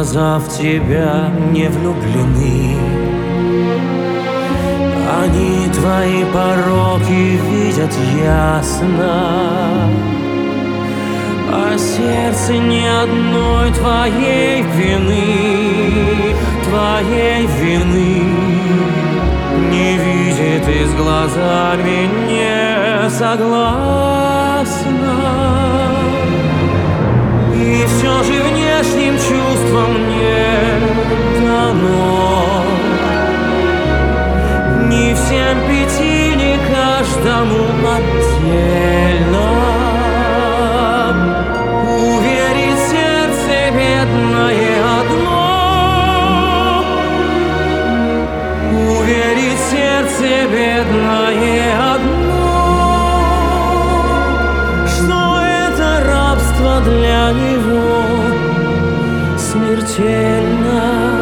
глаза в тебя не влюблены. Они твои пороки видят ясно, а сердце ни одной твоей вины, твоей вины не видит и с глазами не согласна. И все же внешним чувством не дано ни всем пяти, ни каждому отдельно уверить сердце бедное одно, уверить сердце бедное одно, что это рабство для него смертельно.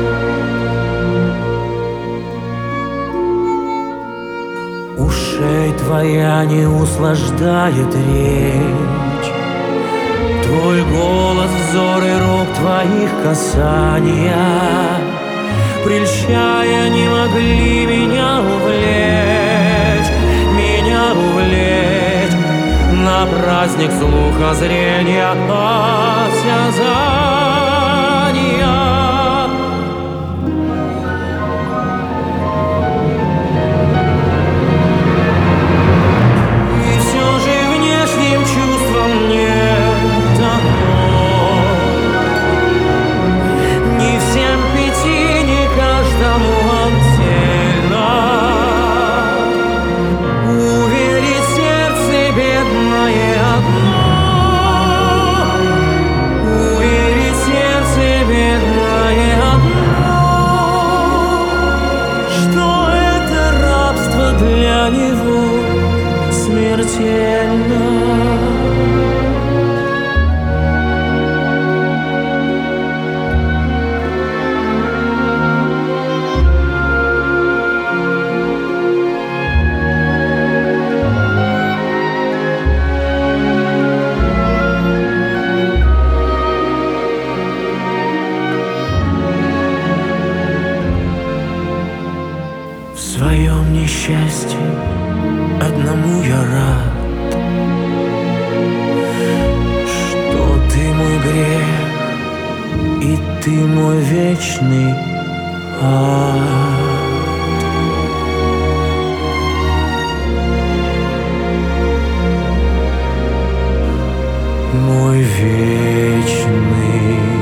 Ушей твоя не услаждает речь, твой голос, взор и рук твоих касания, прельщая, не могли меня увлечь, меня увлечь на праздник слуха, зрения, осязания. Для него смертельно. В своем несчастье одному я рад, что ты мой грех и ты мой вечный ад. Мой вечный